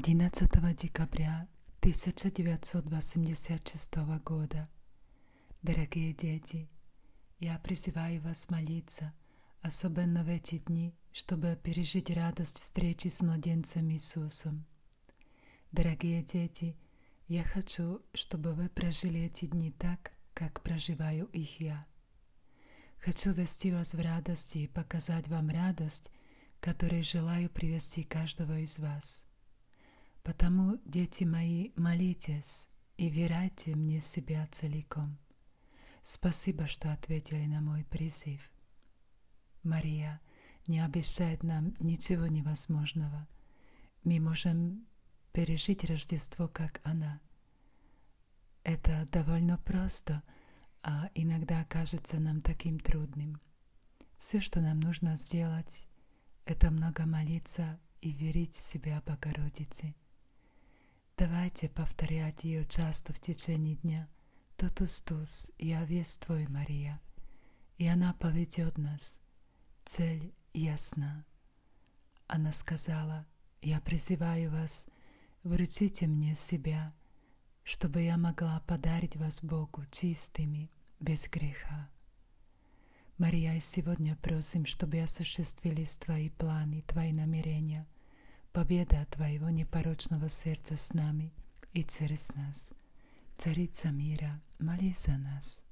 11 декабря 1986 года. Дорогие дети, я призываю вас молиться, особенно в эти дни, чтобы пережить радость встречи с младенцем Иисусом. Дорогие дети, я хочу, чтобы вы прожили эти дни так, как проживаю их я. Хочу вести вас в радости и показать вам радость, которой желаю привести каждого из вас. Потому, дети мои, молитесь и веряйте мне себя целиком. Спасибо, что ответили на мой призыв. Мария не обещает нам ничего невозможного. Мы можем пережить Рождество, как она. Это довольно просто, а иногда кажется нам таким трудным. Все, что нам нужно сделать, это много молиться и верить в себя Богородице. Давайте повторять ее часто в течение дня. Totus tus, я весь твой, Мария, и она поведет нас. Цель ясна. Она сказала: я призываю вас, вручите мне себя, чтобы я могла подарить вас Богу чистыми, без греха. Мария, и сегодня просим, чтобы осуществились твои планы, твои намерения, победа твоего непорочного сердца с нами и через нас. Царица мира, молись за нас.